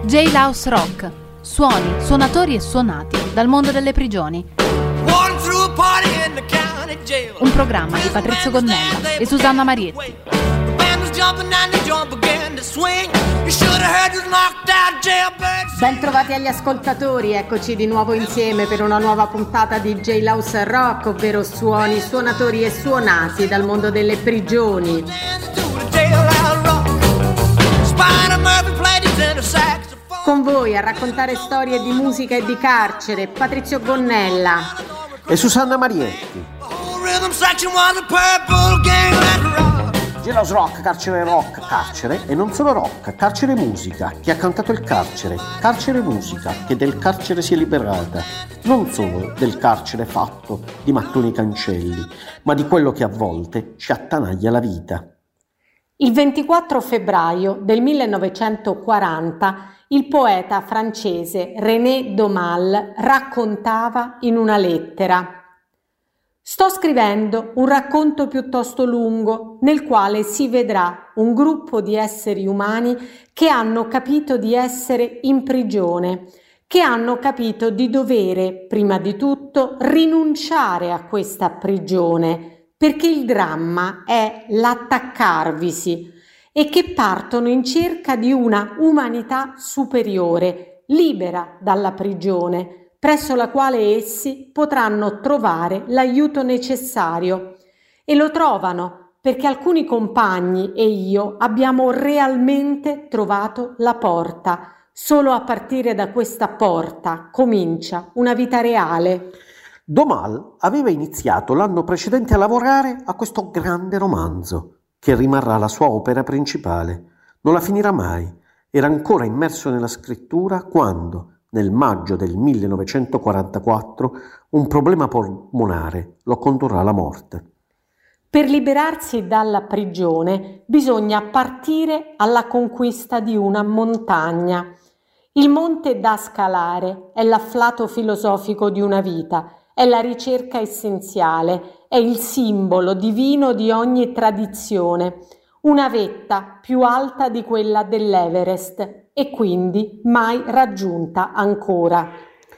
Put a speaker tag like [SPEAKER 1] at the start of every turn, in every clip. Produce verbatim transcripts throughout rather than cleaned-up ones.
[SPEAKER 1] Jailhouse Rock. Suoni, suonatori e suonati dal mondo delle prigioni. Un programma di Patrizio Gonnella e Susanna Marietti.
[SPEAKER 2] Ben trovati agli ascoltatori, eccoci di nuovo insieme per una nuova puntata di Jailhouse Rock, ovvero suoni, suonatori e suonati dal mondo delle prigioni. Con voi a raccontare storie di musica e di carcere, Patrizio Gonnella
[SPEAKER 3] e Susanna Marietti. Jailhouse Rock, carcere rock, carcere e non solo rock, carcere musica, chi ha cantato il carcere, carcere musica, che del carcere si è liberata, non solo del carcere fatto di mattoni cancelli, ma di quello che a volte ci attanaglia la vita.
[SPEAKER 2] Il ventiquattro febbraio del millenovecentoquaranta il poeta francese René Daumal raccontava in una lettera: «Sto scrivendo un racconto piuttosto lungo nel quale si vedrà un gruppo di esseri umani che hanno capito di essere in prigione, che hanno capito di dovere, prima di tutto, rinunciare a questa prigione, perché il dramma è l'attaccarvisi, e che partono in cerca di una umanità superiore, libera dalla prigione, presso la quale essi potranno trovare l'aiuto necessario. E lo trovano perché alcuni compagni e io abbiamo realmente trovato la porta. Solo a partire da questa porta comincia una vita reale».
[SPEAKER 3] Daumal aveva iniziato l'anno precedente a lavorare a questo grande romanzo, che rimarrà la sua opera principale. Non la finirà mai. Era ancora immerso nella scrittura quando, nel maggio del millenovecentoquarantaquattro, un problema polmonare lo condurrà alla morte.
[SPEAKER 2] Per liberarsi dalla prigione bisogna partire alla conquista di una montagna. Il monte da scalare è l'afflato filosofico di una vita, è la ricerca essenziale, è il simbolo divino di ogni tradizione, una vetta più alta di quella dell'Everest e quindi mai raggiunta ancora.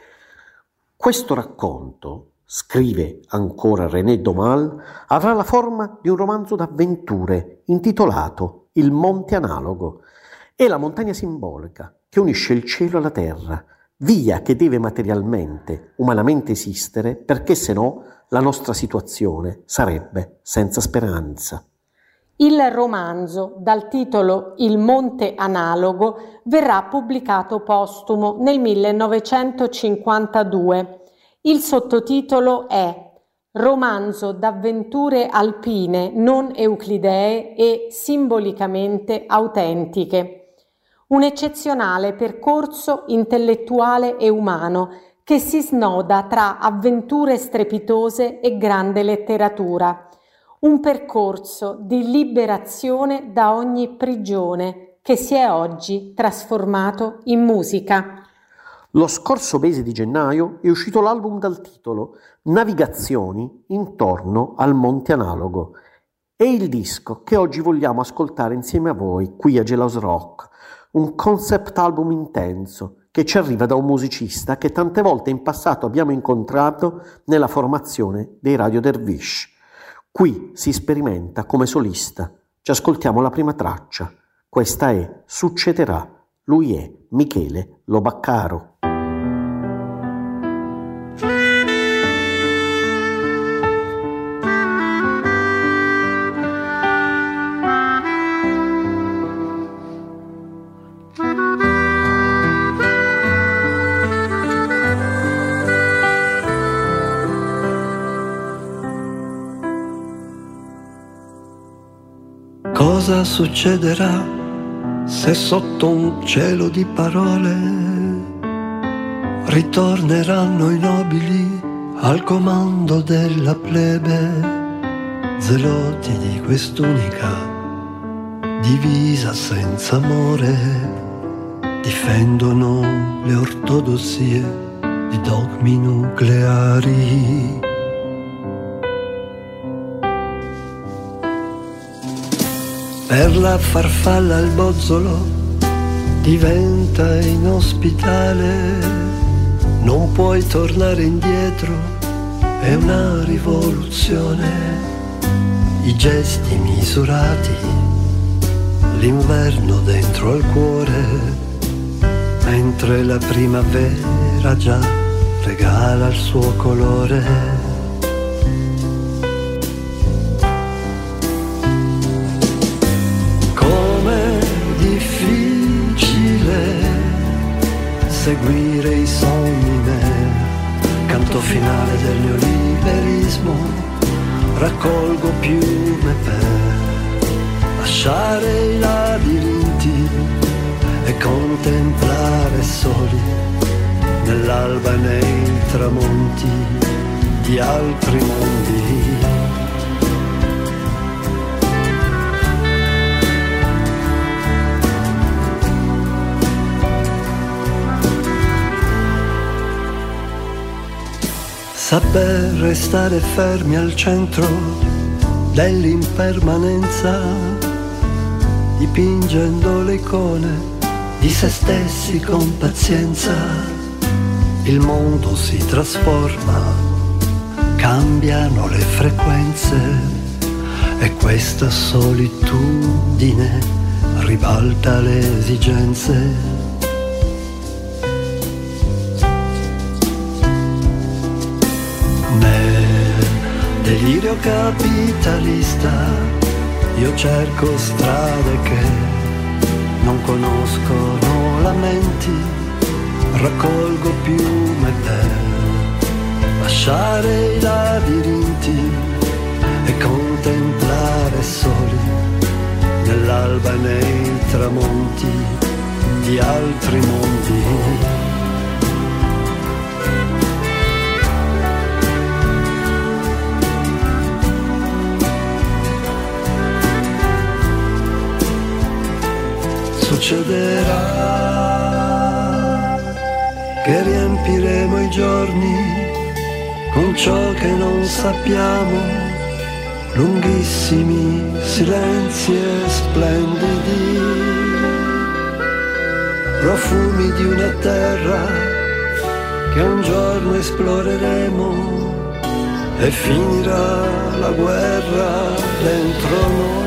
[SPEAKER 3] Questo racconto, scrive ancora René Daumal, avrà la forma di un romanzo d'avventure intitolato Il Monte Analogo. È la montagna simbolica che unisce il cielo alla terra, via che deve materialmente, umanamente esistere, perché se no la nostra situazione sarebbe senza speranza.
[SPEAKER 2] Il romanzo, dal titolo Il Monte Analogo, verrà pubblicato postumo nel millenovecentocinquantadue. Il sottotitolo è Romanzo d'avventure alpine non euclidee e simbolicamente autentiche. Un eccezionale percorso intellettuale e umano che si snoda tra avventure strepitose e grande letteratura. Un percorso di liberazione da ogni prigione che si è oggi trasformato in musica.
[SPEAKER 3] Lo scorso mese di gennaio è uscito l'album dal titolo Navigazioni intorno al Monte Analogo. È il disco che oggi vogliamo ascoltare insieme a voi qui a Jailhouse Rock. Un concept album intenso che ci arriva da un musicista che tante volte in passato abbiamo incontrato nella formazione dei Radio Dervish. Qui si sperimenta come solista. Ci ascoltiamo la prima traccia. Questa è Succederà. Lui è Michele Lobaccaro.
[SPEAKER 4] Cosa succederà se sotto un cielo di parole ritorneranno i nobili al comando della plebe, zeloti di quest'unica divisa senza amore, difendono le ortodossie di dogmi nucleari. Per la farfalla al bozzolo diventa inospitale, non puoi tornare indietro, è una rivoluzione, i gesti misurati, l'inverno dentro al cuore, mentre la primavera già regala il suo colore. Seguire i sogni nel canto finale del neoliberismo, raccolgo piume per lasciare i labirinti e contemplare soli nell'alba e nei tramonti di altri mondi. Saper restare fermi al centro dell'impermanenza, dipingendo le icone di se stessi con pazienza. Il mondo si trasforma, cambiano le frequenze e questa solitudine ribalta le esigenze. Delirio capitalista, io cerco strade che non conoscono lamenti, raccolgo piume per lasciare i labirinti e contemplare soli nell'alba e nei tramonti di altri mondi. Succederà che riempiremo i giorni con ciò che non sappiamo, lunghissimi silenzi e splendidi, profumi di una terra che un giorno esploreremo e finirà la guerra dentro noi.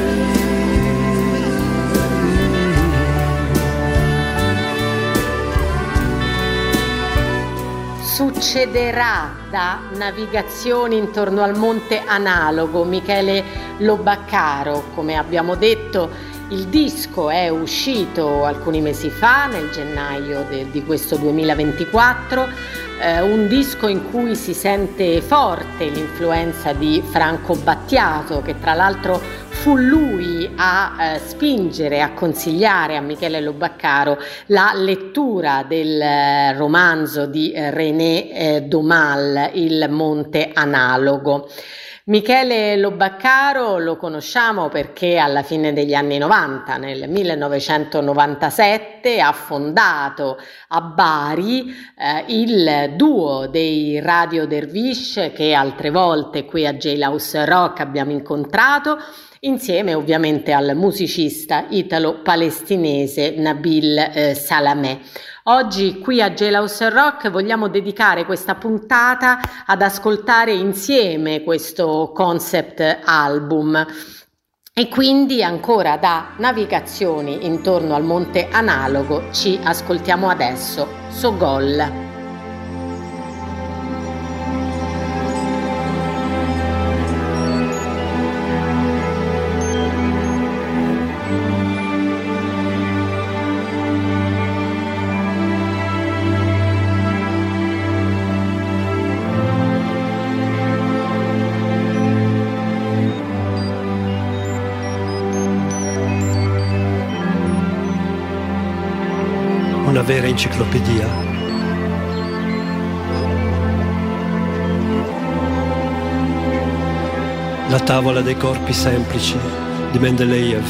[SPEAKER 2] Succederà da Navigazioni intorno al Monte Analogo, Michele Lobaccaro. Come abbiamo detto, il disco è uscito alcuni mesi fa, nel gennaio de, di questo duemilaventiquattro, eh, un disco in cui si sente forte l'influenza di Franco Battiato, che tra l'altro fu lui a eh, spingere, a consigliare a Michele Lobaccaro la lettura del eh, romanzo di eh, René eh, Daumal, Il Monte Analogo. Michele Lobaccaro lo conosciamo perché alla fine degli anni novanta, nel millenovecentonovantasette, ha fondato a Bari eh, il duo dei Radio Dervish, che altre volte qui a Jailhouse Rock abbiamo incontrato, insieme ovviamente al musicista italo-palestinese Nabil eh, Salamé. Oggi qui a Jailhouse Rock vogliamo dedicare questa puntata ad ascoltare insieme questo concept album. E quindi ancora da Navigazioni intorno al Monte Analogo ci ascoltiamo adesso Sogol.
[SPEAKER 4] Una vera enciclopedia. La tavola dei corpi semplici di Mendeleev.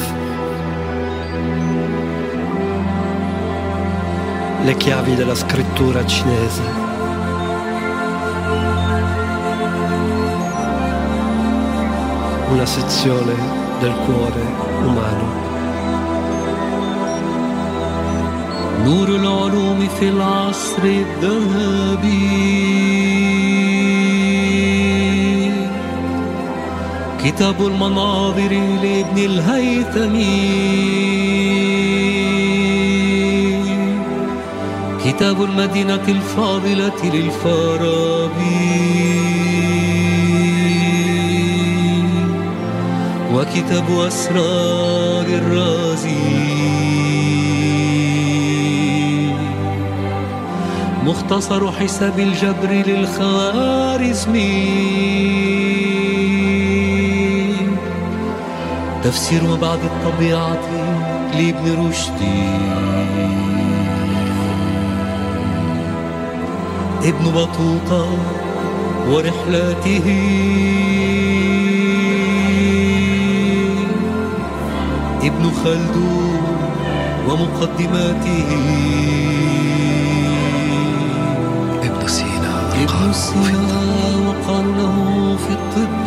[SPEAKER 4] Le chiavi della scrittura cinese. Una sezione del cuore umano.
[SPEAKER 5] نور العلوم في العصر الذهبي، كتاب المناظر لابن الهيثمي، كتاب المدينة الفاضلة للفارابي، وكتاب أسرار الرازي، مختصر حساب الجبر للخوارزمي، تفسير مبعد الطبيعة لابن رشدي، ابن بطوطة ورحلاته، ابن خلدون ومقدماته،
[SPEAKER 6] ابن سينا
[SPEAKER 5] ابن سينا وقرنه في الطب،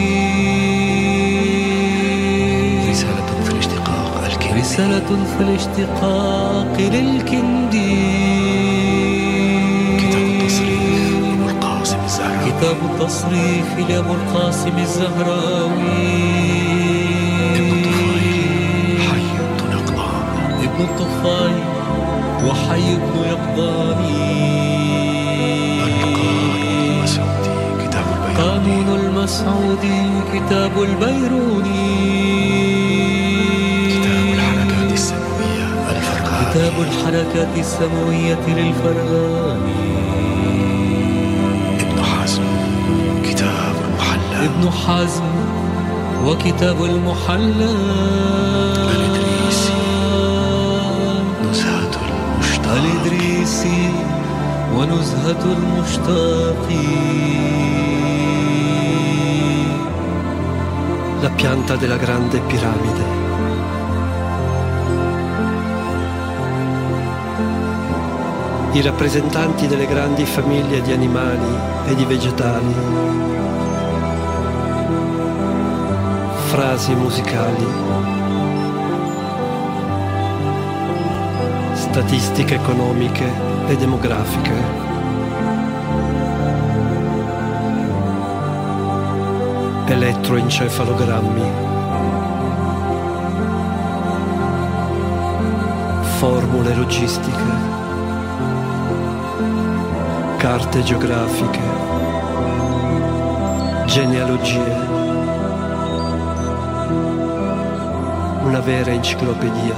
[SPEAKER 6] رسالة في الاشتقاق الكندي،
[SPEAKER 5] رسالة في الاشتقاق للكندي، كتاب التصريف لأبو القاسم الزهراوي، ابن الطفيل وحي بن يقظاني، قانون المسعودي كتاب البيروني،
[SPEAKER 6] كتاب الحركات السموية الفرغاني،
[SPEAKER 5] كتاب الحركات السموية للفرغاني، ابن حزم وكتاب المحلى،
[SPEAKER 6] الإدريسي نزهة المشتاق،
[SPEAKER 5] الإدريسي ونزهة المشتاق،
[SPEAKER 4] La pianta della grande piramide. I rappresentanti delle grandi famiglie di animali e di vegetali. Frasi musicali, statistiche economiche e demografiche, elettroencefalogrammi, formule logistiche, carte geografiche, genealogie. Una vera enciclopedia.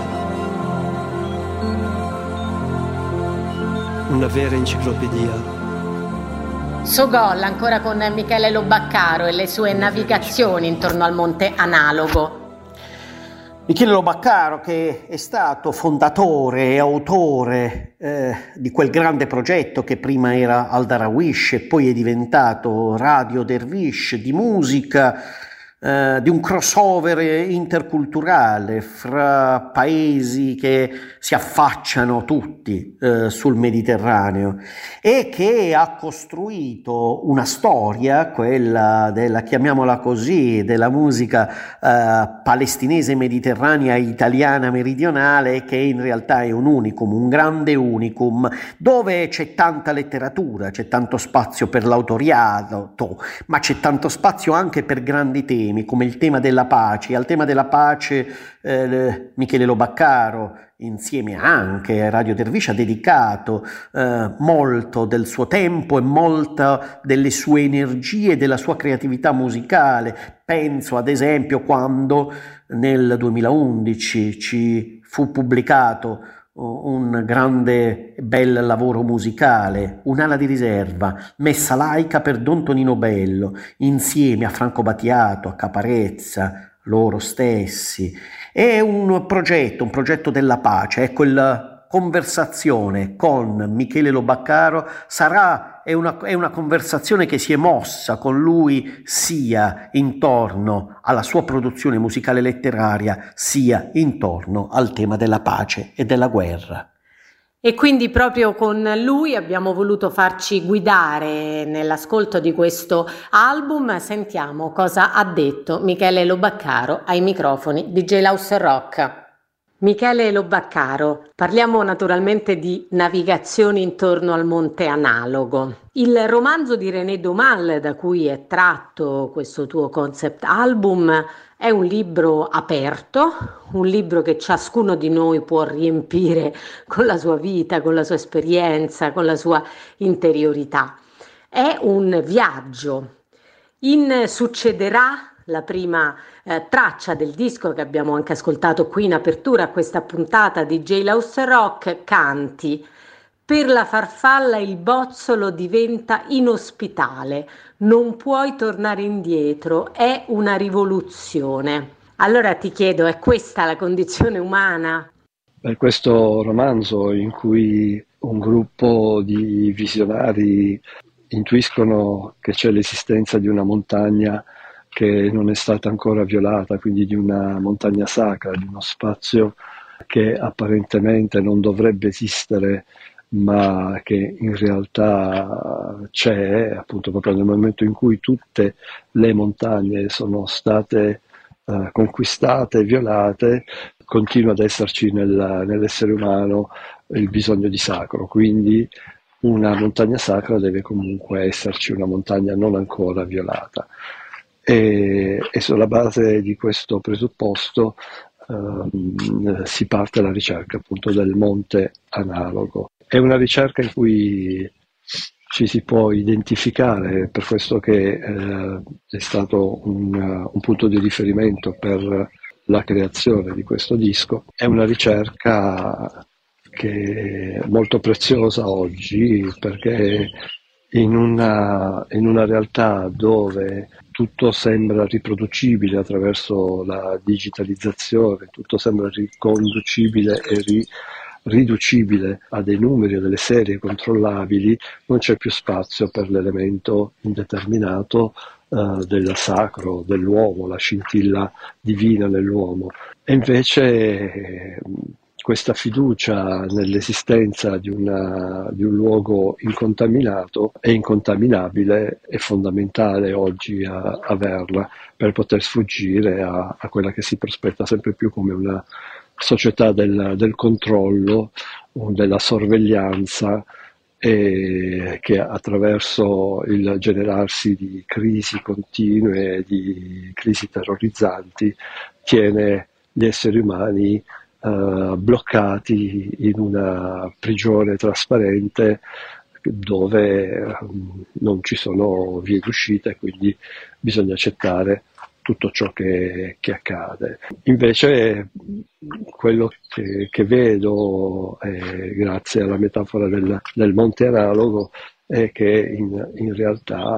[SPEAKER 4] Una vera enciclopedia.
[SPEAKER 2] Sogol ancora con Michele Lobaccaro e le sue navigazioni intorno al Monte Analogo.
[SPEAKER 3] Michele Lobaccaro, che è stato fondatore e autore eh, di quel grande progetto che prima era Al Darawish e poi è diventato Radio Dervish, di musica, Uh, di un crossover interculturale fra paesi che si affacciano tutti uh, sul Mediterraneo e che ha costruito una storia, quella della, chiamiamola così, della musica uh, palestinese mediterranea italiana meridionale, che in realtà è un unicum, un grande unicum, dove c'è tanta letteratura, c'è tanto spazio per l'autoriato, ma c'è tanto spazio anche per grandi temi come il tema della pace. Al tema della pace eh, Michele Lobaccaro, insieme anche a Radio Dervish, ha dedicato eh, molto del suo tempo e molta delle sue energie, della sua creatività musicale. Penso ad esempio quando nel duemilaundici ci fu pubblicato un grande e bel lavoro musicale, Un'ala di riserva, messa laica per Don Tonino Bello, insieme a Franco Battiato, a Caparezza, loro stessi. È un progetto, un progetto della pace. Ecco, il conversazione con Michele Lobaccaro sarà è una, è una conversazione che si è mossa con lui sia intorno alla sua produzione musicale letteraria, sia intorno al tema della pace e della guerra.
[SPEAKER 2] E quindi proprio con lui abbiamo voluto farci guidare nell'ascolto di questo album. Sentiamo cosa ha detto Michele Lobaccaro ai microfoni di Jailhouse Rock. Michele Lobaccaro, parliamo naturalmente di navigazioni intorno al Monte Analogo. Il romanzo di René Daumal, da cui è tratto questo tuo concept album, è un libro aperto, un libro che ciascuno di noi può riempire con la sua vita, con la sua esperienza, con la sua interiorità. È un viaggio. In Succederà, la prima eh, traccia del disco che abbiamo anche ascoltato qui in apertura a questa puntata di Jailhouse Rock, canti: per la farfalla il bozzolo diventa inospitale, non puoi tornare indietro, è una rivoluzione. Allora ti chiedo, è questa la condizione umana?
[SPEAKER 4] Per questo romanzo, in cui un gruppo di visionari intuiscono che c'è l'esistenza di una montagna che non è stata ancora violata, quindi di una montagna sacra, di uno spazio che apparentemente non dovrebbe esistere, ma che in realtà c'è, appunto proprio nel momento in cui tutte le montagne sono state eh, conquistate, violate, continua ad esserci nel, nell'essere umano il bisogno di sacro. Quindi una montagna sacra deve comunque esserci una montagna non ancora violata. E, e sulla base di questo presupposto ehm, si parte alla ricerca appunto del Monte Analogo. È una ricerca in cui ci si può identificare, per questo che eh, è stato un, un punto di riferimento per la creazione di questo disco. È una ricerca che è molto preziosa oggi, perché in una, in una realtà dove tutto sembra riproducibile attraverso la digitalizzazione, tutto sembra riconducibile e ri, riducibile a dei numeri, a delle serie controllabili, non c'è più spazio per l'elemento indeterminato eh, del sacro, dell'uomo, la scintilla divina nell'uomo. E invece eh, questa fiducia nell'esistenza di, una, di un luogo incontaminato e incontaminabile è fondamentale oggi a, averla per poter sfuggire a, a quella che si prospetta sempre più come una società del, del controllo, della sorveglianza, e che attraverso il generarsi di crisi continue, di crisi terrorizzanti, tiene gli esseri umani Uh, bloccati in una prigione trasparente dove um, non ci sono vie d'uscita e quindi bisogna accettare tutto ciò che, che accade. Invece quello che, che vedo, eh, grazie alla metafora del, del Monte Analogo, è che in, in realtà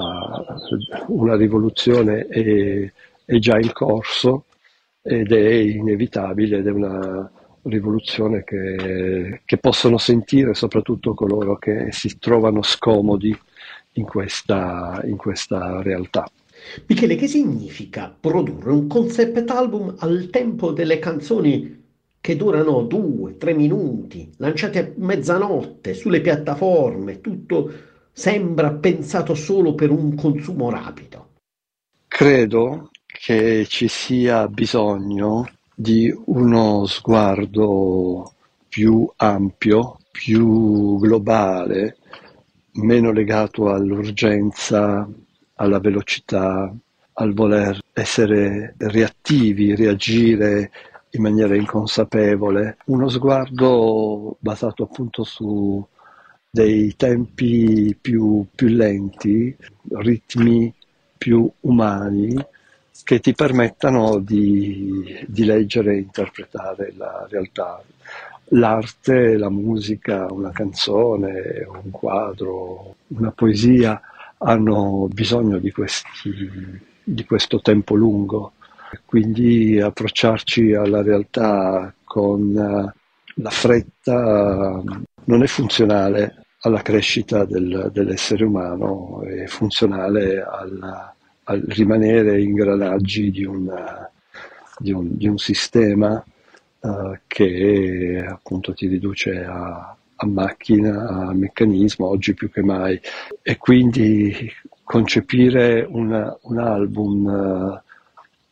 [SPEAKER 4] una rivoluzione è, è già in corso ed è inevitabile, ed è una rivoluzione che, che possono sentire soprattutto coloro che si trovano scomodi in questa, in questa realtà.
[SPEAKER 3] Michele, che significa produrre un concept album al tempo delle canzoni che durano due, tre minuti, lanciate a mezzanotte sulle piattaforme? Tutto sembra pensato solo per un consumo rapido.
[SPEAKER 4] Credo che ci sia bisogno di uno sguardo più ampio, più globale, meno legato all'urgenza, alla velocità, al voler essere reattivi, reagire in maniera inconsapevole. Uno sguardo basato appunto su dei tempi più, più lenti, ritmi più umani, che ti permettano di, di leggere e interpretare la realtà. L'arte, la musica, una canzone, un quadro, una poesia hanno bisogno di, questi, di questo tempo lungo. Quindi approcciarci alla realtà con la fretta non è funzionale alla crescita del, dell'essere umano, è funzionale alla al rimanere ingranaggi di un, di un, di un sistema uh, che appunto ti riduce a, a macchina, a meccanismo, oggi più che mai. E quindi concepire una, un album uh,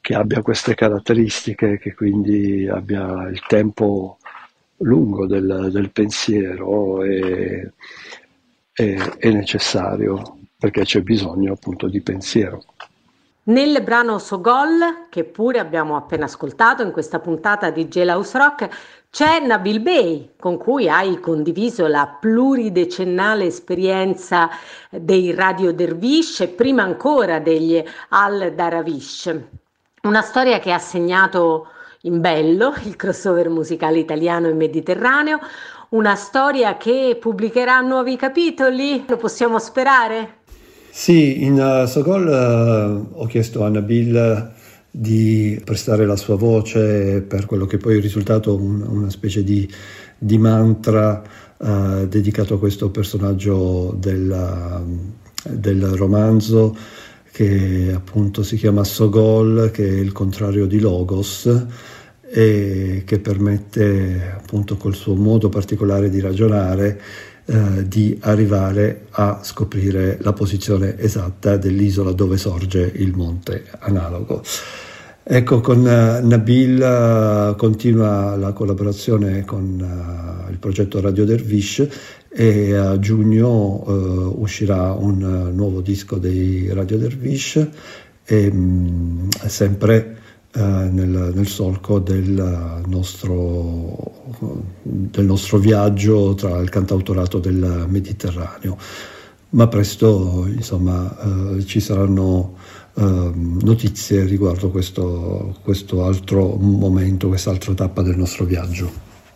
[SPEAKER 4] che abbia queste caratteristiche, che quindi abbia il tempo lungo del, del pensiero, è, è, è necessario, perché c'è bisogno appunto di pensiero.
[SPEAKER 2] Nel brano Sogol, che pure abbiamo appena ascoltato in questa puntata di Jailhouse Rock, c'è Nabil Bey, con cui hai condiviso la pluridecennale esperienza dei Radio Dervish e prima ancora degli Al Darawish. Una storia che ha segnato in bello il crossover musicale italiano e mediterraneo, una storia che pubblicherà nuovi capitoli, lo possiamo sperare?
[SPEAKER 4] Sì, in uh, Sogol uh, ho chiesto a Nabil di prestare la sua voce per quello che poi è risultato un, una specie di, di mantra uh, dedicato a questo personaggio del, uh, del romanzo, che appunto si chiama Sogol, che è il contrario di Logos, e che permette appunto col suo modo particolare di ragionare eh, di arrivare a scoprire la posizione esatta dell'isola dove sorge il monte Analogo. Ecco, con uh, Nabil uh, continua la collaborazione con uh, il progetto Radio Dervish, e a giugno uh, uscirà un uh, nuovo disco dei Radio Dervish, e mh, sempre uh, nel, nel solco del nostro, del nostro viaggio tra il cantautorato del Mediterraneo. Ma presto, insomma, uh, ci saranno uh, notizie riguardo questo, questo altro momento, quest'altra tappa del nostro viaggio.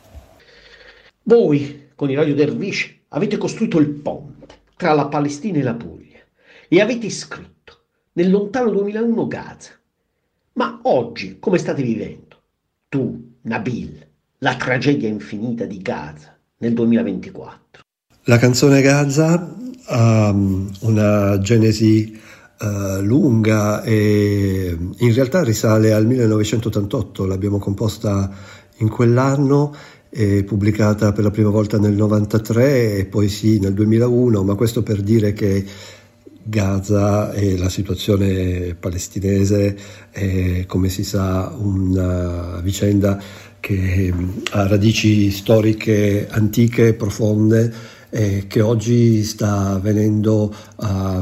[SPEAKER 3] Voi, con i Radio Dervish, avete costruito il ponte tra la Palestina e la Puglia e avete scritto nel lontano duemilauno Gaza. Ma oggi come state vivendo? Tu, Nabil, la tragedia infinita di Gaza nel duemilaventiquattro.
[SPEAKER 4] La canzone Gaza ha una genesi uh, lunga e in realtà risale al millenovecentottantotto, l'abbiamo composta in quell'anno, è pubblicata per la prima volta nel novantatré e poi sì nel duemilauno, ma questo per dire che Gaza e la situazione palestinese è, come si sa, una vicenda che ha radici storiche antiche, profonde, e che oggi sta venendo a,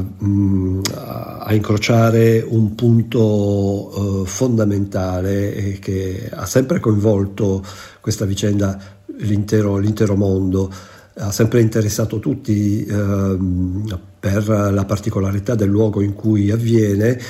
[SPEAKER 4] a incrociare un punto uh, fondamentale, e che ha sempre coinvolto questa vicenda l'intero, l'intero mondo, ha sempre interessato tutti uh, per la particolarità del luogo in cui avviene,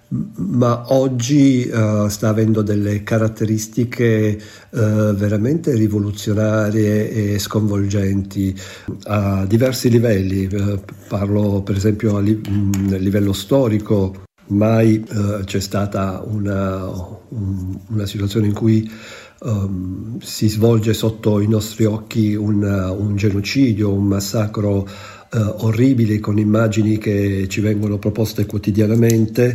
[SPEAKER 4] ma oggi uh, sta avendo delle caratteristiche uh, veramente rivoluzionarie e sconvolgenti a diversi livelli. Uh, parlo per esempio a li- a livello storico. Mai uh, c'è stata una, un, una situazione in cui um, si svolge sotto i nostri occhi un, un genocidio, un massacro uh, orribile, con immagini che ci vengono proposte quotidianamente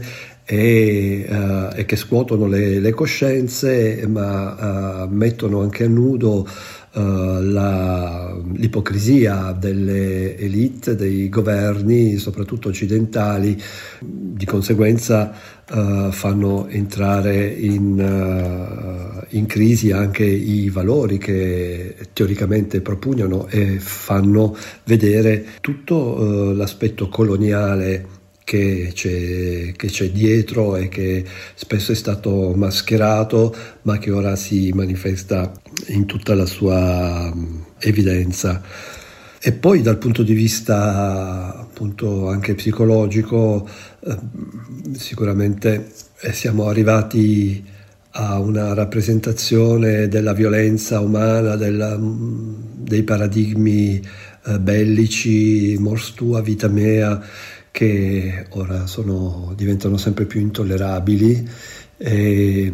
[SPEAKER 4] E, uh, e che scuotono le, le coscienze, ma uh, mettono anche a nudo uh, la, l'ipocrisia delle elite, dei governi, soprattutto occidentali. Di conseguenza uh, fanno entrare in, uh, in crisi anche i valori che teoricamente propugnano, e fanno vedere tutto uh, l'aspetto coloniale Che c'è, che c'è dietro, e che spesso è stato mascherato, ma che ora si manifesta in tutta la sua evidenza. E poi dal punto di vista appunto anche psicologico, eh, sicuramente siamo arrivati a una rappresentazione della violenza umana, della, dei paradigmi eh, bellici, mors tua, vita mea, che ora sono, diventano sempre più intollerabili, e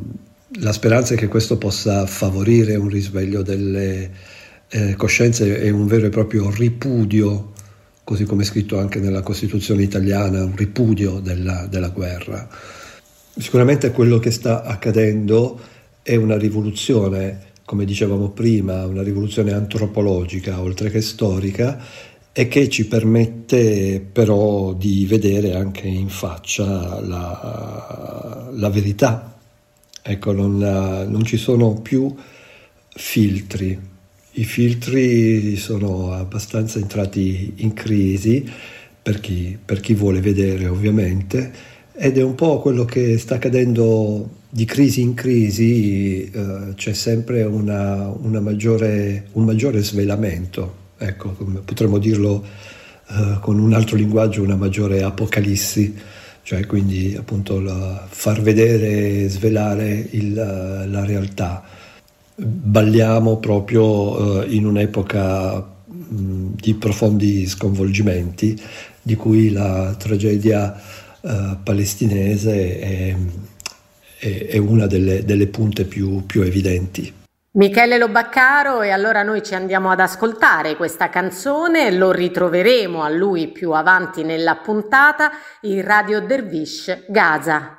[SPEAKER 4] la speranza è che questo possa favorire un risveglio delle eh, coscienze e un vero e proprio ripudio, così come è scritto anche nella Costituzione italiana, un ripudio della, della guerra. Sicuramente quello che sta accadendo è una rivoluzione, come dicevamo prima, una rivoluzione antropologica oltre che storica, e che ci permette però di vedere anche in faccia la, la verità. Ecco, non, non ci sono più filtri. I filtri sono abbastanza entrati in crisi per chi, per chi vuole vedere, ovviamente, ed è un po' quello che sta accadendo di crisi in crisi. Eh, c'è sempre una, una maggiore, un maggiore svelamento. Ecco, potremmo dirlo uh, con un altro linguaggio, una maggiore apocalissi, cioè quindi appunto la, far vedere, svelare il, la realtà. Balliamo proprio uh, in un'epoca mh, di profondi sconvolgimenti, di cui la tragedia uh, palestinese è, è, è una delle, delle punte più, più evidenti.
[SPEAKER 2] Michele Lobaccaro, e allora noi ci andiamo ad ascoltare questa canzone, lo ritroveremo a lui più avanti nella puntata, il Radio Dervish Gaza.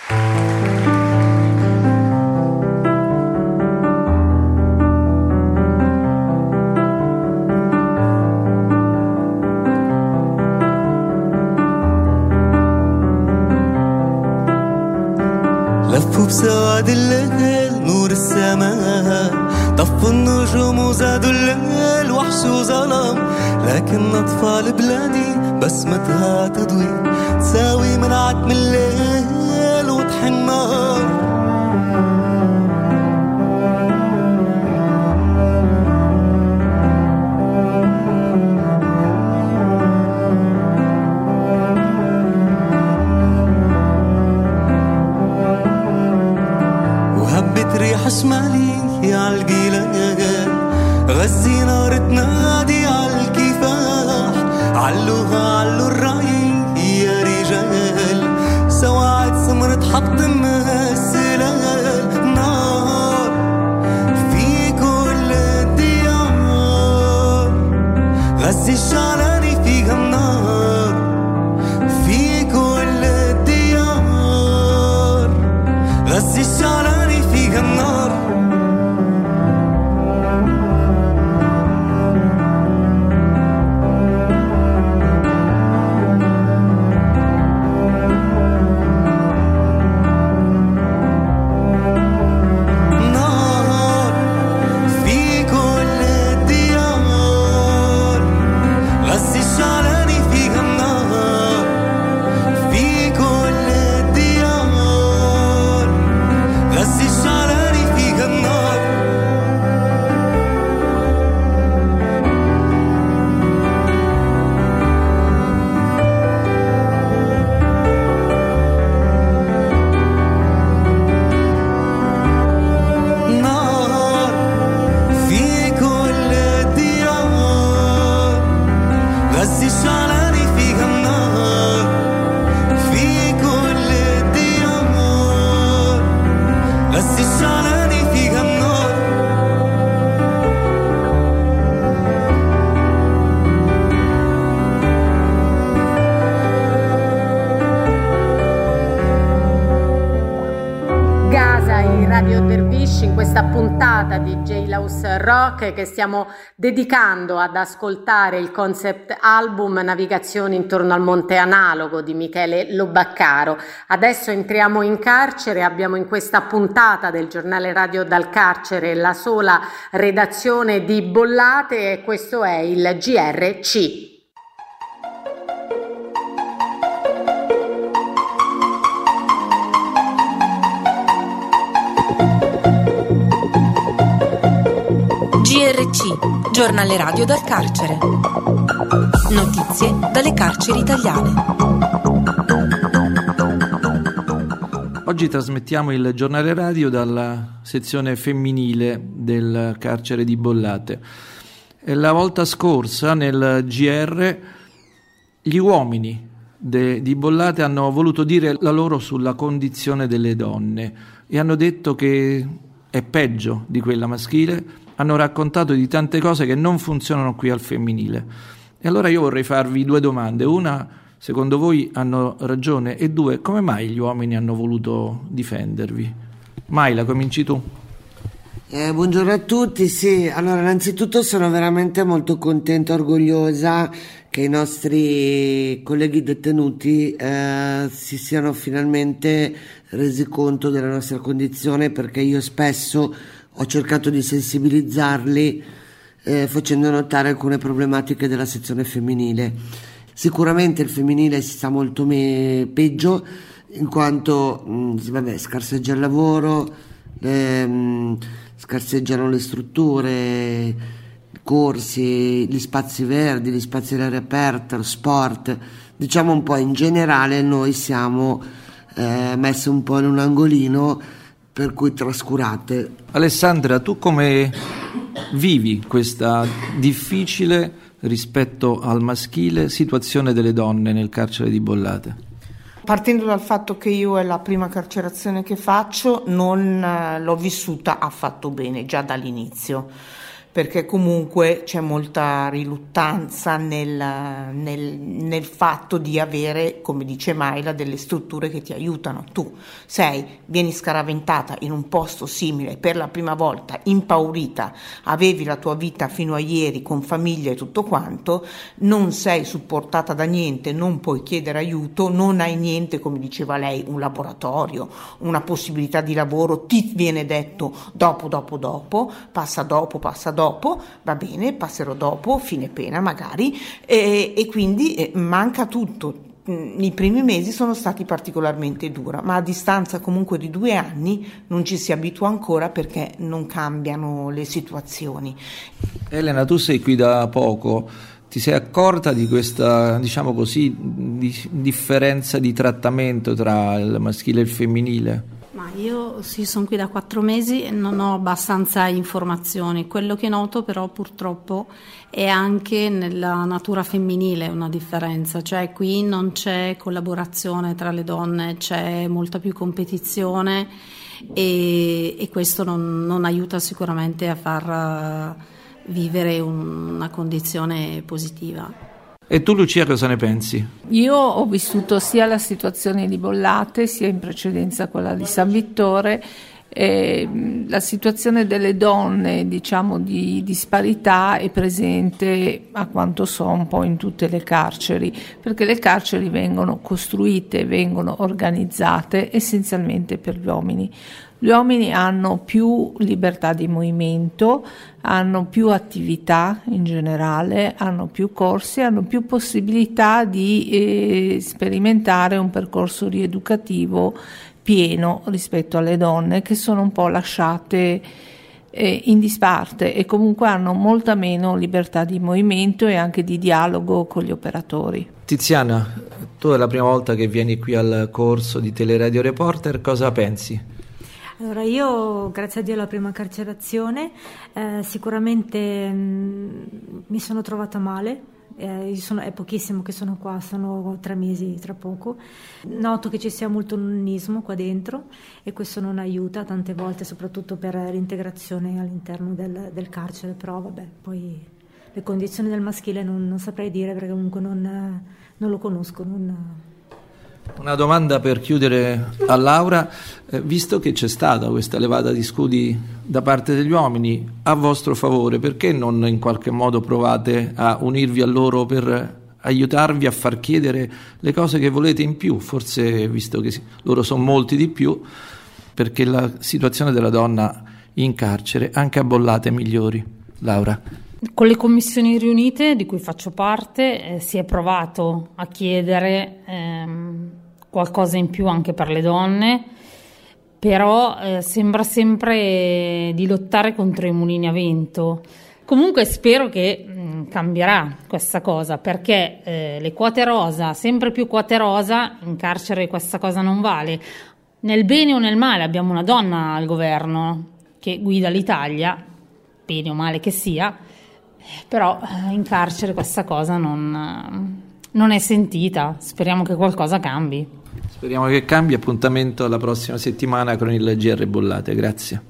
[SPEAKER 5] لفوا بسواد الليل نور السماء طفوا النجوم وزادوا الليل وحش وظلام لكن أطفال بلادي بسمتها تضوي تساوي من عتم الليل وطحن النار شمالي عالقيلان غزي نار تنادي عالكفاح علوها علو الرأي يا رجال سواعد سمرت حط السلال نار في كل الديار غزي الشعلاني فيها النار في كل الديار غزي الشعلاني فيها النار
[SPEAKER 2] In questa puntata di Jailhouse Rock che stiamo dedicando ad ascoltare il concept album Navigazioni intorno al Monte Analogo di Michele Lobaccaro. Adesso entriamo in carcere, abbiamo in questa puntata del giornale radio dal carcere la sola redazione di Bollate e questo è il G R C.
[SPEAKER 7] G R C, giornale radio dal carcere. Notizie dalle carceri italiane.
[SPEAKER 8] Oggi trasmettiamo il giornale radio dalla sezione femminile del carcere di Bollate. E la volta scorsa nel G R gli uomini de, di Bollate hanno voluto dire la loro sulla condizione delle donne e hanno detto che è peggio di quella maschile. Hanno raccontato di tante cose che non funzionano qui al femminile. E allora io vorrei farvi due domande. Una, secondo voi hanno ragione? E due, come mai gli uomini hanno voluto difendervi? Maila, cominci tu.
[SPEAKER 9] Eh, buongiorno a tutti, sì, allora innanzitutto sono veramente molto contenta e orgogliosa che i nostri colleghi detenuti eh, si siano finalmente resi conto della nostra condizione, perché io spesso ho cercato di sensibilizzarli eh, facendo notare alcune problematiche della sezione femminile. Sicuramente il femminile si sta molto me- peggio, in quanto mh, vabbè, scarseggia il lavoro, le, mh, scarseggiano le strutture, i corsi, gli spazi verdi, gli spazi all'aria aperta, lo sport. Diciamo un po' in generale noi siamo eh, messi un po' in un angolino, per cui trascurate.
[SPEAKER 8] Alessandra, tu come vivi questa difficile rispetto al maschile situazione delle donne nel carcere di Bollate?
[SPEAKER 10] Partendo dal fatto che io è la prima carcerazione che faccio, non eh, l'ho vissuta affatto bene già dall'inizio, perché comunque c'è molta riluttanza nel, nel, nel fatto di avere, come dice Maila, delle strutture che ti aiutano. Tu sei, vieni scaraventata in un posto simile per la prima volta, impaurita, avevi la tua vita fino a ieri con famiglia e tutto quanto, non sei supportata da niente, non puoi chiedere aiuto, non hai niente, come diceva lei, un laboratorio, una possibilità di lavoro, ti viene detto dopo, dopo, dopo, passa dopo, passa dopo. Dopo, va bene, passerò dopo, fine pena magari, e, e quindi eh, manca tutto. I primi mesi sono stati particolarmente duri, ma a distanza comunque di due anni non ci si abitua ancora, perché non cambiano le situazioni.
[SPEAKER 8] Elena, tu sei qui da poco, ti sei accorta di questa, diciamo così, di differenza di trattamento tra il maschile e il femminile?
[SPEAKER 11] Ma io sì, sono qui da quattro mesi e non ho abbastanza informazioni. Quello che noto però purtroppo è anche nella natura femminile una differenza, cioè qui non c'è collaborazione tra le donne, c'è molta più competizione e, e questo non, non aiuta sicuramente a far uh, vivere un, una condizione positiva.
[SPEAKER 8] E tu, Lucia, cosa ne pensi?
[SPEAKER 12] Io ho vissuto sia la situazione di Bollate sia in precedenza quella di San Vittore. Eh, la situazione delle donne, diciamo, di disparità è presente, a quanto so, un po' in tutte le carceri, perché le carceri vengono costruite, vengono organizzate essenzialmente per gli uomini. Gli uomini hanno più libertà di movimento, hanno più attività in generale, hanno più corsi, hanno più possibilità di eh, sperimentare un percorso rieducativo pieno rispetto alle donne, che sono un po' lasciate eh, in disparte e comunque hanno molta meno libertà di movimento e anche di dialogo con gli operatori.
[SPEAKER 8] Tiziana, tu è la prima volta che vieni qui al corso di Teleradio Reporter, cosa pensi?
[SPEAKER 13] Allora, io grazie a Dio alla prima carcerazione eh, sicuramente mh, mi sono trovata male. Eh, io sono, è pochissimo che sono qua, sono tre mesi tra poco. Noto che ci sia molto nonnismo qua dentro e questo non aiuta tante volte, soprattutto per l'integrazione all'interno del, del carcere, però vabbè, poi le condizioni del maschile non, non saprei dire, perché comunque non, non lo conosco. Non...
[SPEAKER 8] Una domanda per chiudere a Laura, eh, visto che c'è stata questa levata di scudi da parte degli uomini a vostro favore, perché non in qualche modo provate a unirvi a loro per aiutarvi a far chiedere le cose che volete in più, forse visto che loro sono molti di più, perché la situazione della donna in carcere anche a Bollate migliori? Laura.
[SPEAKER 14] Con le commissioni riunite di cui faccio parte eh, si è provato a chiedere ehm, qualcosa in più anche per le donne, però eh, sembra sempre di lottare contro i mulini a vento. Comunque spero che mh, cambierà questa cosa, perché eh, le quote rosa, sempre più quote rosa, in carcere questa cosa non vale. Nel bene o nel male abbiamo una donna al governo che guida l'Italia, bene o male che sia, però in carcere questa cosa non, non è sentita. Speriamo che qualcosa cambi.
[SPEAKER 8] Speriamo che cambi. Appuntamento alla prossima settimana con il G R Bollate. Grazie.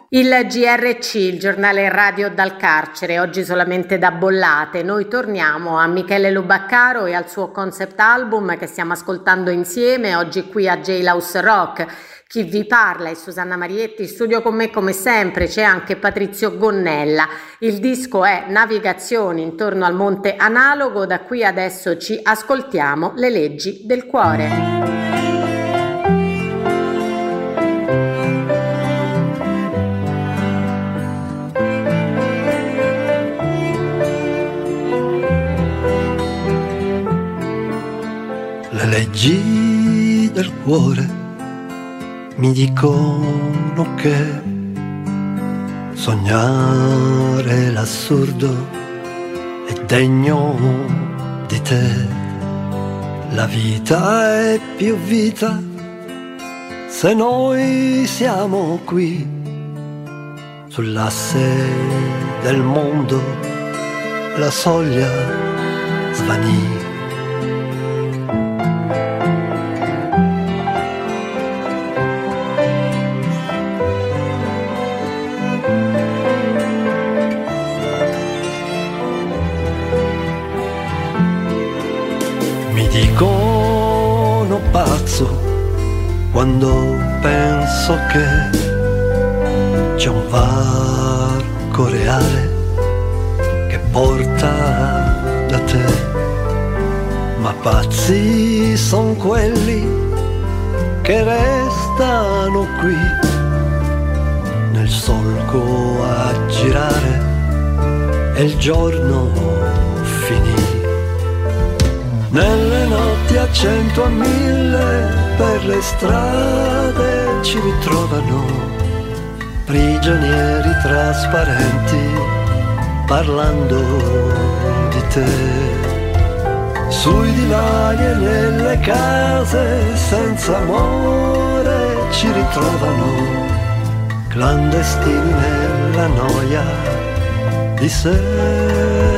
[SPEAKER 2] Il G R C, il giornale radio dal carcere, oggi solamente da Bollate. Noi torniamo a Michele Lobaccaro e al suo concept album che stiamo ascoltando insieme oggi qui a Jailhouse Rock. Chi vi parla è Susanna Marietti, in studio con me come sempre c'è anche Patrizio Gonnella. Il disco è Navigazioni intorno al Monte Analogo, da qui adesso ci ascoltiamo Le leggi del cuore.
[SPEAKER 15] Le leggi del cuore mi dicono che sognare l'assurdo è degno di te. La vita è più vita se noi siamo qui sull'asse del mondo, la soglia svanì. Dicono pazzo quando penso che c'è un varco reale che porta da te, ma pazzi son quelli che restano qui nel solco a girare e il giorno finì. Nelle notti a cento a mille per le strade ci ritrovano prigionieri trasparenti parlando di te. Sui divani e nelle case senza amore ci ritrovano clandestini nella noia di sé.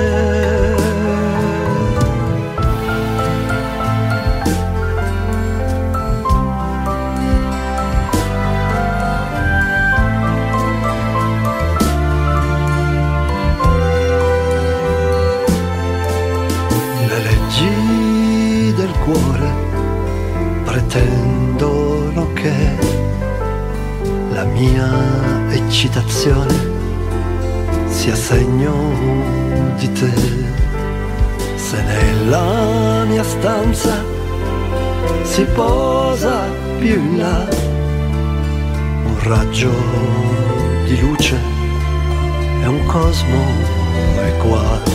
[SPEAKER 15] Pretendono che la mia eccitazione sia segno di te. Se nella mia stanza si posa più in là un raggio di luce e un cosmo è qua.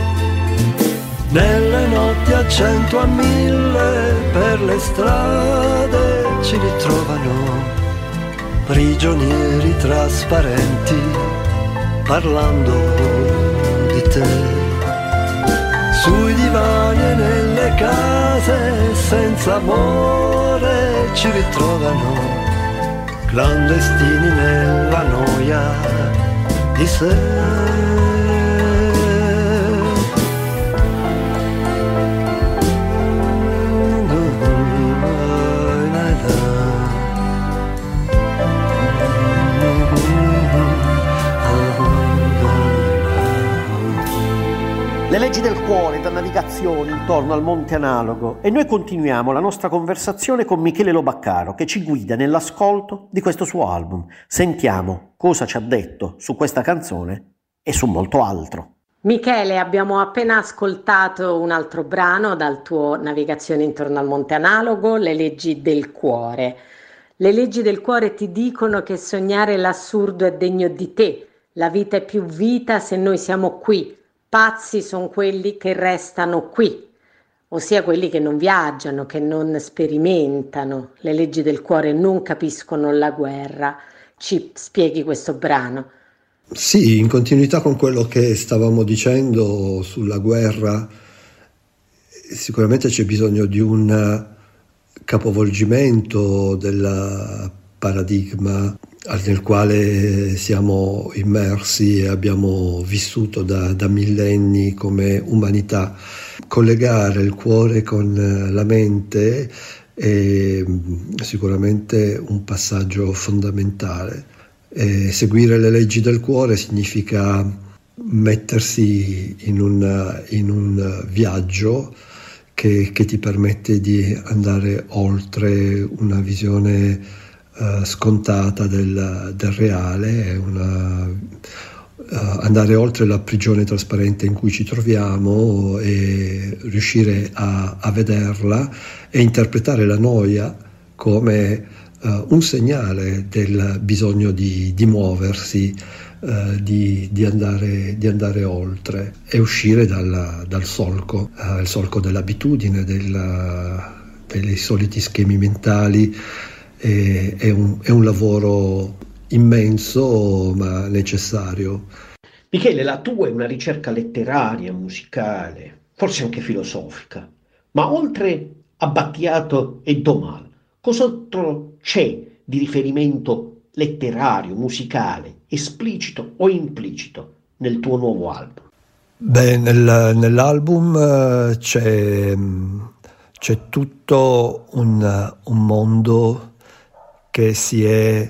[SPEAKER 15] Nelle notti a cento a mille per le strade ci ritrovano prigionieri trasparenti parlando di te. Sui divani e nelle case senza amore ci ritrovano clandestini nella noia di sé.
[SPEAKER 3] Le leggi del cuore da Navigazioni intorno al Monte Analogo, e noi continuiamo la nostra conversazione con Michele Lobaccaro che ci guida nell'ascolto di questo suo album. Sentiamo cosa ci ha detto su questa canzone e su molto altro.
[SPEAKER 2] Michele, abbiamo appena ascoltato un altro brano dal tuo Navigazione intorno al Monte Analogo, Le leggi del cuore. Le leggi del cuore ti dicono che sognare l'assurdo è degno di te, la vita è più vita se noi siamo qui. Pazzi sono quelli che restano qui, ossia quelli che non viaggiano, che non sperimentano le leggi del cuore, non capiscono la guerra. Ci spieghi questo brano?
[SPEAKER 4] Sì, in continuità con quello che stavamo dicendo sulla guerra, sicuramente c'è bisogno di un capovolgimento del paradigma nel quale siamo immersi e abbiamo vissuto da, da millenni come umanità. Collegare il cuore con la mente è sicuramente un passaggio fondamentale. E seguire le leggi del cuore significa mettersi in un, in un viaggio che, che ti permette di andare oltre una visione uh, scontata del, del reale, una, uh, andare oltre la prigione trasparente in cui ci troviamo e riuscire a, a vederla e interpretare la noia come uh, un segnale del bisogno di, di muoversi, Uh, di, di, andare, di andare oltre e uscire dal, dal solco, uh, il solco dell'abitudine, del, dei soliti schemi mentali. È, è, un, è un lavoro immenso ma necessario.
[SPEAKER 3] Michele, la tua è una ricerca letteraria, musicale, forse anche filosofica, ma oltre a Battiato e Domal, cos'altro c'è di riferimento letterario, musicale, esplicito o implicito nel tuo nuovo album?
[SPEAKER 4] Beh, nel, nell'album c'è, c'è tutto un, un mondo che si è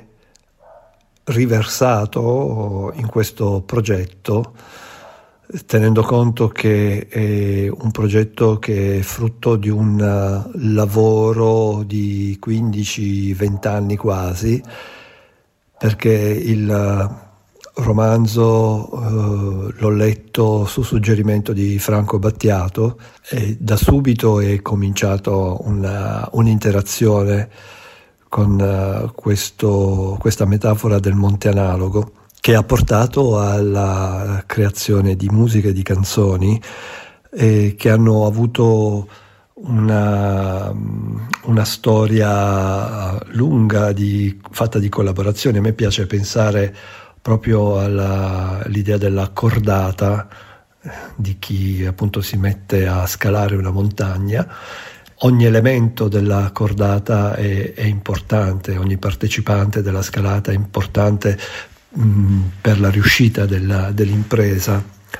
[SPEAKER 4] riversato in questo progetto, tenendo conto che è un progetto che è frutto di un lavoro di quindici venti anni quasi, perché il romanzo eh, l'ho letto su suggerimento di Franco Battiato e da subito è cominciato una, un'interazione con uh, questo, questa metafora del monte analogo, che ha portato alla creazione di musiche e di canzoni eh, che hanno avuto Una, una storia lunga di, fatta di collaborazioni. A me piace pensare proprio alla, all'idea della cordata di chi appunto si mette a scalare una montagna. Ogni elemento della cordata è, è importante, ogni partecipante della scalata è importante mh, per la riuscita della, dell'impresa,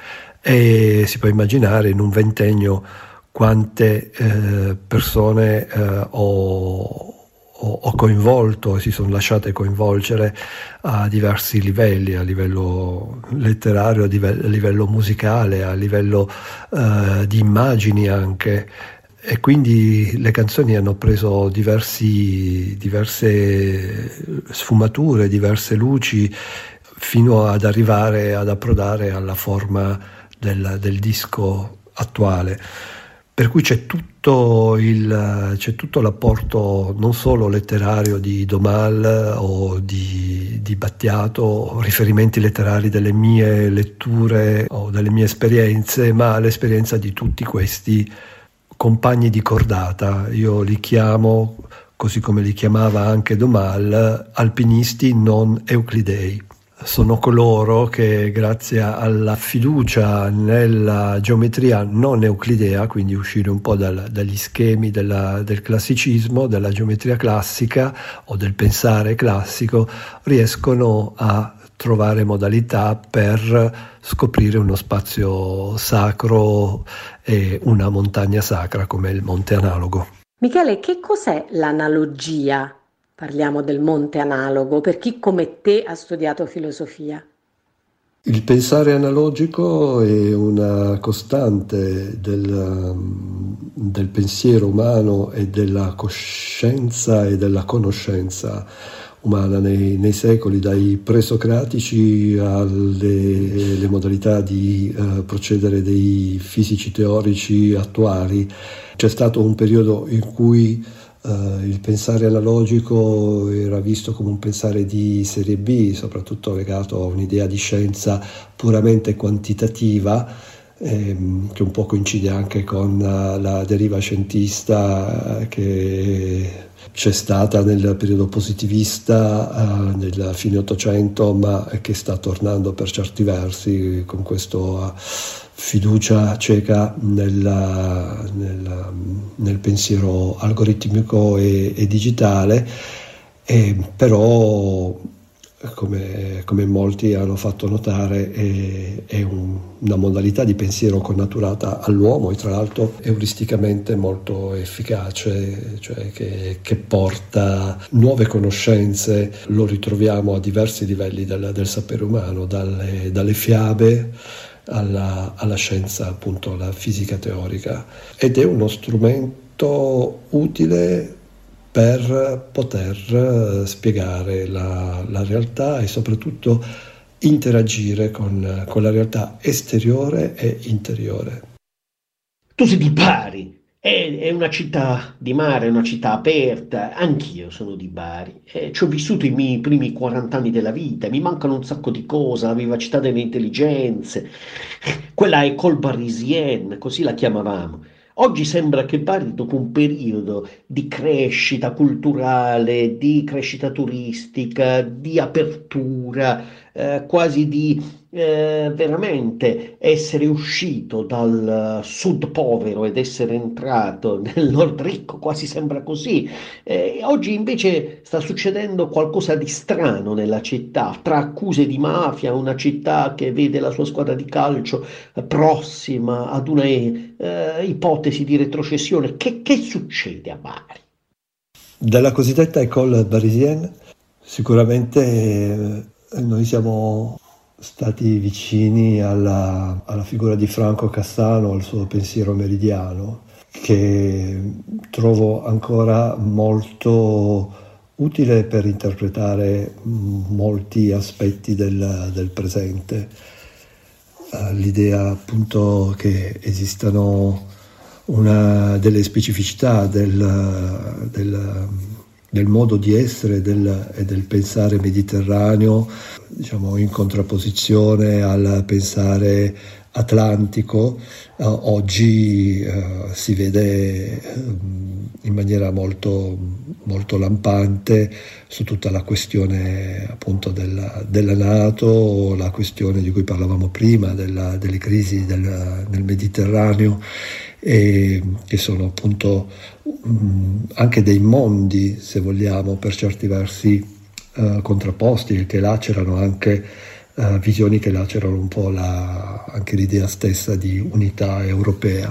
[SPEAKER 4] e si può immaginare in un ventennio quante eh, persone eh, ho, ho coinvolto e si sono lasciate coinvolgere a diversi livelli, a livello letterario, a livello, a livello musicale, a livello eh, di immagini anche, e quindi le canzoni hanno preso diversi, diverse sfumature, diverse luci, fino ad arrivare ad approdare alla forma del, del disco attuale. Per cui c'è tutto, il, c'è tutto l'apporto non solo letterario di Domal o di, di Battiato, riferimenti letterari delle mie letture o delle mie esperienze, ma l'esperienza di tutti questi compagni di cordata. Io li chiamo, così come li chiamava anche Domal, alpinisti non euclidei. Sono coloro che, grazie alla fiducia nella geometria non euclidea, quindi uscire un po' dal, dagli schemi della, del classicismo, della geometria classica o del pensare classico, riescono a trovare modalità per scoprire uno spazio sacro e una montagna sacra come il Monte Analogo.
[SPEAKER 2] Michele, che cos'è l'analogia? Parliamo del monte analogo, per chi come te ha studiato filosofia.
[SPEAKER 4] Il pensare analogico è una costante del, del pensiero umano e della coscienza e della conoscenza umana nei, nei secoli, dai presocratici alle le modalità di uh, procedere dei fisici teorici attuali. C'è stato un periodo in cui Uh, il pensare analogico era visto come un pensare di serie B, soprattutto legato a un'idea di scienza puramente quantitativa, ehm, che un po' coincide anche con uh, la deriva scientista uh, che c'è stata nel periodo positivista uh, nel fine Ottocento, ma che sta tornando per certi versi con questo uh, fiducia cieca nella, nella, nel pensiero algoritmico e, e digitale, e però come, come molti hanno fatto notare, è, è un, una modalità di pensiero connaturata all'uomo e tra l'altro euristicamente molto efficace, cioè che, che porta nuove conoscenze. Lo ritroviamo a diversi livelli del, del sapere umano, dalle, dalle fiabe alla, alla scienza, appunto la fisica teorica, ed è uno strumento utile per poter spiegare la, la realtà e soprattutto interagire con, con la realtà esteriore e interiore.
[SPEAKER 3] Tu sei di Bari, è, è una città di mare, è una città aperta, anch'io sono di Bari, eh, ci ho vissuto i miei primi quaranta anni della vita, mi mancano un sacco di cose, la vivacità delle intelligenze, quella école parisienne, così la chiamavamo. Oggi sembra che Bari, dopo un periodo di crescita culturale, di crescita turistica, di apertura, eh, quasi di eh, veramente essere uscito dal sud povero ed essere entrato nel nord ricco, quasi sembra così. Eh, oggi invece sta succedendo qualcosa di strano nella città, tra accuse di mafia, una città che vede la sua squadra di calcio eh, prossima ad una eh, ipotesi di retrocessione. Che, che succede a Bari?
[SPEAKER 4] Della cosiddetta école parisienne sicuramente eh, noi siamo stati vicini alla, alla figura di Franco Cassano, al suo pensiero meridiano, che trovo ancora molto utile per interpretare molti aspetti del, del presente. Uh, l'idea appunto che esistano una delle specificità del, del, del modo di essere del, e del pensare mediterraneo, diciamo in contrapposizione al pensare atlantico, uh, oggi uh, si vede uh, in maniera molto, molto lampante su tutta la questione appunto della, della NATO, la questione di cui parlavamo prima, della, delle crisi del, del Mediterraneo, e che sono appunto um, anche dei mondi, se vogliamo, per certi versi uh, contrapposti, che lacerano anche Uh, visioni che lacerano un po' la, anche l'idea stessa di unità europea.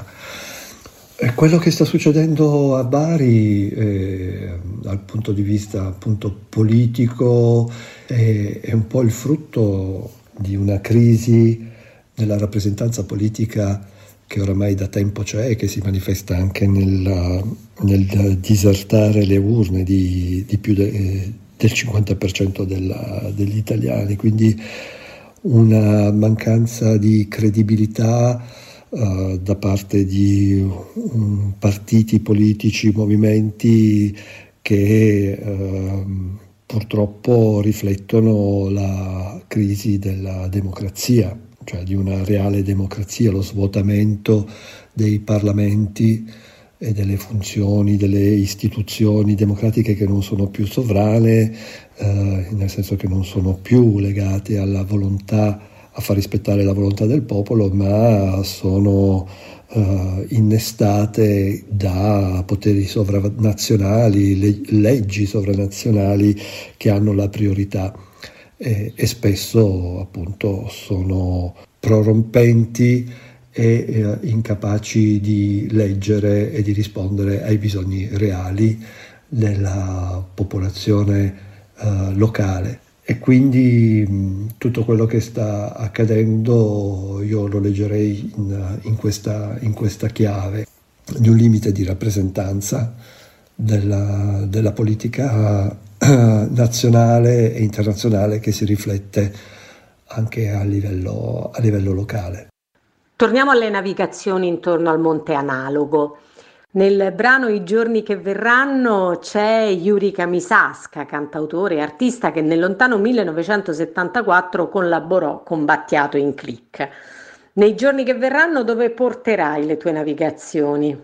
[SPEAKER 4] E quello che sta succedendo a Bari eh, dal punto di vista appunto politico è, è un po' il frutto di una crisi della rappresentanza politica che oramai da tempo c'è e che si manifesta anche nel, nel disertare le urne di, di più de, del cinquanta per cento della, degli italiani, quindi una mancanza di credibilità uh, da parte di um, partiti politici, movimenti che uh, purtroppo riflettono la crisi della democrazia, cioè di una reale democrazia, lo svuotamento dei parlamenti e delle funzioni delle istituzioni democratiche che non sono più sovrane, eh, nel senso che non sono più legate alla volontà, a far rispettare la volontà del popolo, ma sono eh, innestate da poteri sovranazionali, le, leggi sovranazionali che hanno la priorità e, e spesso appunto sono prorompenti e eh, incapaci di leggere e di rispondere ai bisogni reali della popolazione eh, locale. E quindi mh, tutto quello che sta accadendo io lo leggerei in, in, questa, in questa chiave di un limite di rappresentanza della, della politica eh, nazionale e internazionale che si riflette anche a livello, a livello locale.
[SPEAKER 2] Torniamo alle navigazioni intorno al Monte Analogo. Nel brano I giorni che verranno c'è Yurika Misaska, cantautore e artista che nel lontano millenovecentosettantaquattro collaborò con Battiato in Click. Nei giorni che verranno dove porterai le tue navigazioni?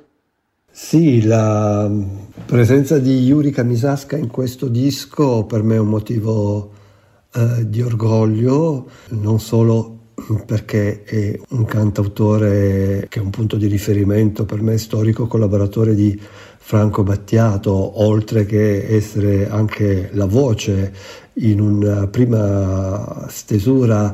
[SPEAKER 4] Sì, la presenza di Yurika Misaska in questo disco per me è un motivo eh, di orgoglio, non solo perché è un cantautore che è un punto di riferimento per me, storico collaboratore di Franco Battiato, oltre che essere anche la voce in una prima stesura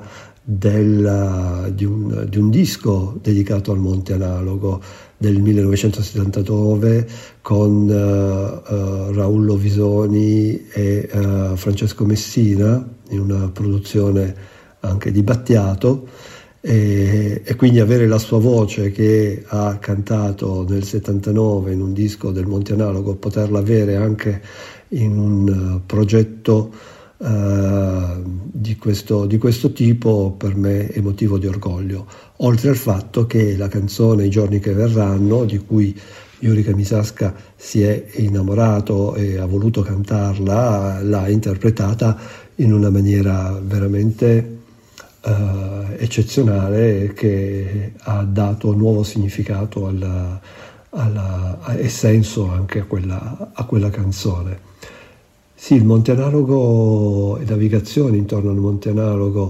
[SPEAKER 4] del, di, un, di un disco dedicato al Monte Analogo del millenovecentosettantanove con uh, uh, Raul Lovisoni e uh, Francesco Messina in una produzione anche di Battiato, e, e quindi avere la sua voce che ha cantato nel settantanove in un disco del Monte Analogo, poterla avere anche in un uh, progetto uh, di, questo, di questo tipo, per me è motivo di orgoglio, oltre al fatto che la canzone I giorni che verranno, di cui Yuri Misasca si è innamorato e ha voluto cantarla, l'ha interpretata in una maniera veramente Uh, eccezionale, che ha dato nuovo significato alla, alla, e senso anche a quella, a quella canzone. Sì, il Monte Analogo e navigazione intorno al Monte Analogo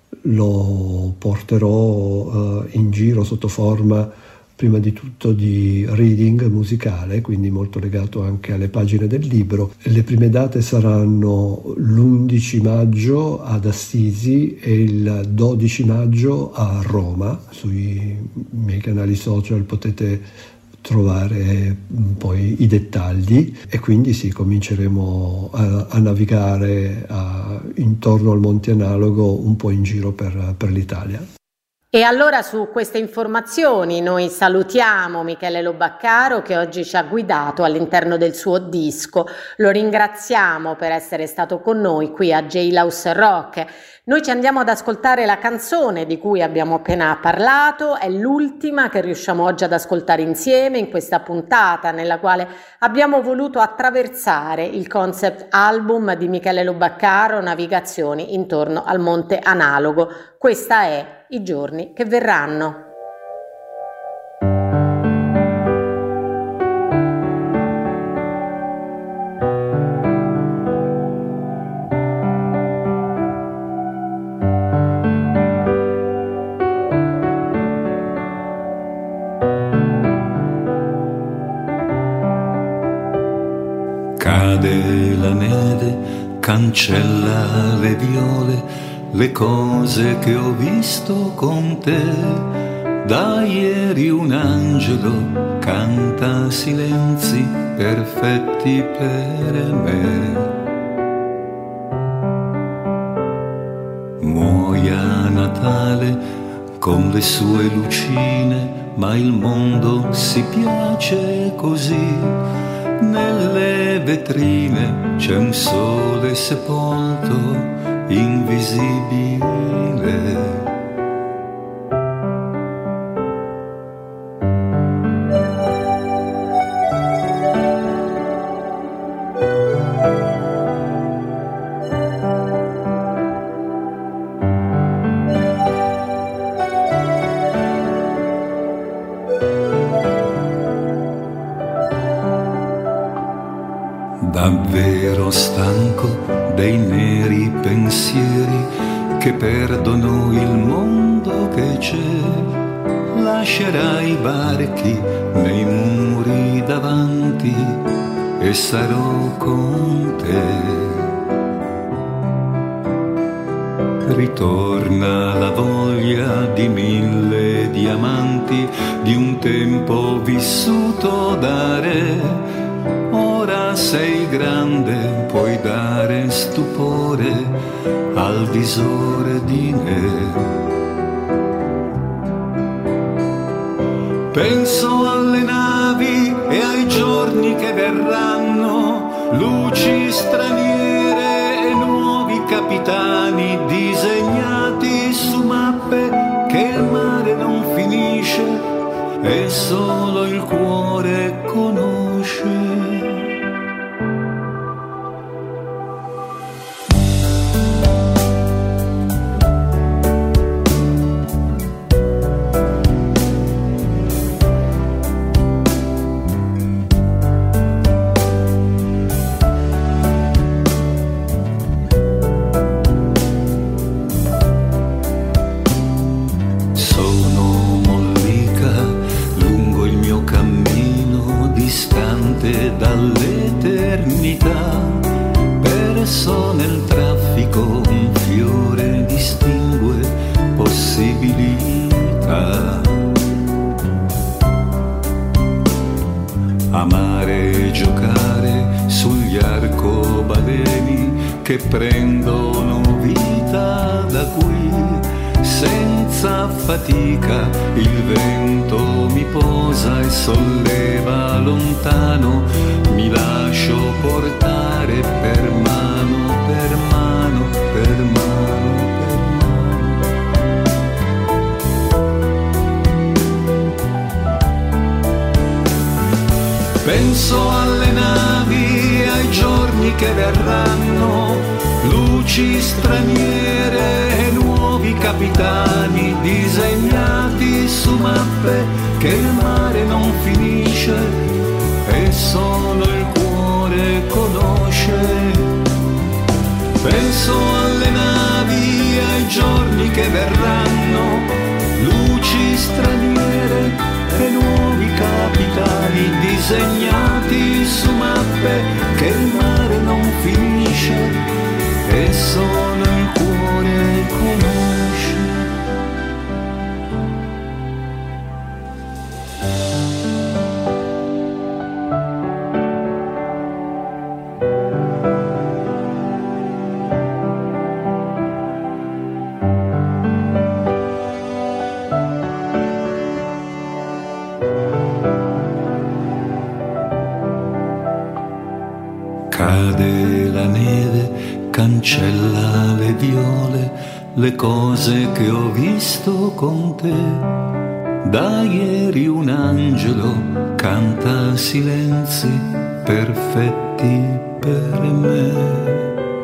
[SPEAKER 4] lo porterò uh, in giro sotto forma prima di tutto di reading musicale, quindi molto legato anche alle pagine del libro. Le prime date saranno l'undici maggio ad Assisi e il dodici maggio a Roma. Sui miei canali social potete trovare poi i dettagli, e quindi sì, cominceremo a, a navigare a, intorno al Monte Analogo un po' in giro per, per l'Italia.
[SPEAKER 2] E allora su queste informazioni noi salutiamo Michele Lobaccaro, che oggi ci ha guidato all'interno del suo disco. Lo ringraziamo per essere stato con noi qui a Jailhouse Rock. Noi ci andiamo ad ascoltare la canzone di cui abbiamo appena parlato, è l'ultima che riusciamo oggi ad ascoltare insieme in questa puntata, nella quale abbiamo voluto attraversare il concept album di Michele Lobaccaro, Navigazioni intorno al Monte Analogo. Questa è I giorni che verranno.
[SPEAKER 5] Cade la neve, cancella le viole, le cose che ho visto con te. Da ieri un angelo canta silenzi perfetti per me. Muoia Natale con le sue lucine, ma il mondo si piace così. Nelle vetrine c'è un sole sepolto invisibile. Davvero stanco dei neri pensieri che perdono il mondo che c'è. Lascerai i barchi nei muri davanti e sarò con te. Ritorna la voglia di mille diamanti, di un tempo vissuto da re. Ora sei grande, puoi dare stupore al disordine. Penso alle navi e ai giorni che verranno, luci straniere e nuovi capitani disegnati su mappe che il mare non finisce e solo il cuore conosce. Sono mollica lungo il mio cammino di strada. nel traffico un fiore distingue possibilità. Amare e giocare sugli arcobaleni che prendono vita da qui, senza fatica il vento mi posa e solleva lontano, mi lascio portare per mano, per mano, per mano, per mano. Penso alle navi e ai giorni che verranno, luci straniere e nuovi capitani disegnati su mappe che il mare non finisce e solo il cuore conosce. Penso alle navi e ai giorni che verranno, luci straniere e nuovi capitani disegnati su mappe che il mare non finisce e solo il cuore conosce. Cade la neve, cancella le viole, le cose che ho visto con te. Da ieri un angelo canta silenzi perfetti per me.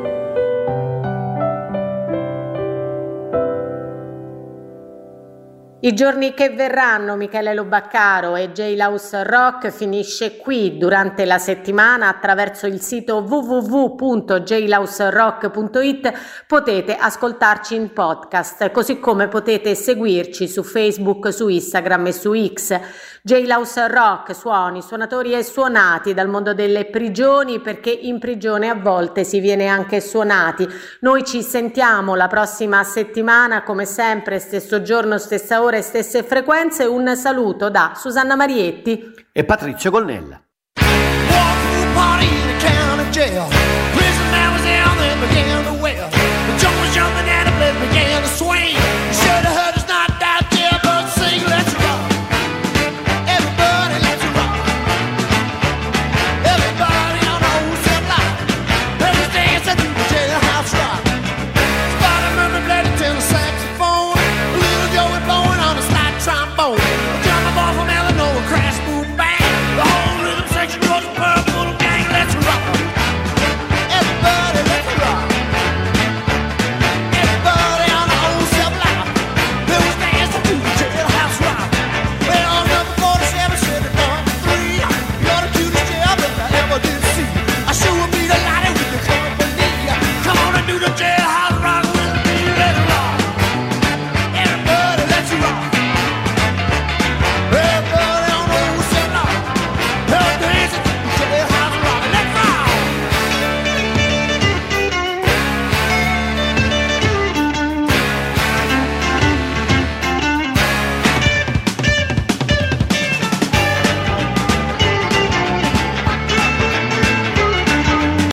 [SPEAKER 2] I giorni che verranno, Michele Lobaccaro e Jailhouse Rock finisce qui. Durante la settimana attraverso il sito w w w punto jailhouse rock punto i t potete ascoltarci in podcast, così come potete seguirci su Facebook, su Instagram e su X. Jailhouse Rock, suoni, suonatori e suonati dal mondo delle prigioni, perché in prigione a volte si viene anche suonati. Noi ci sentiamo la prossima settimana, come sempre, stesso giorno, stessa ora e stesse frequenze. Un saluto da Susanna Marietti
[SPEAKER 3] e Patrizio Colnella.
[SPEAKER 16] Walk through party in the county jail. Prison that was down there began.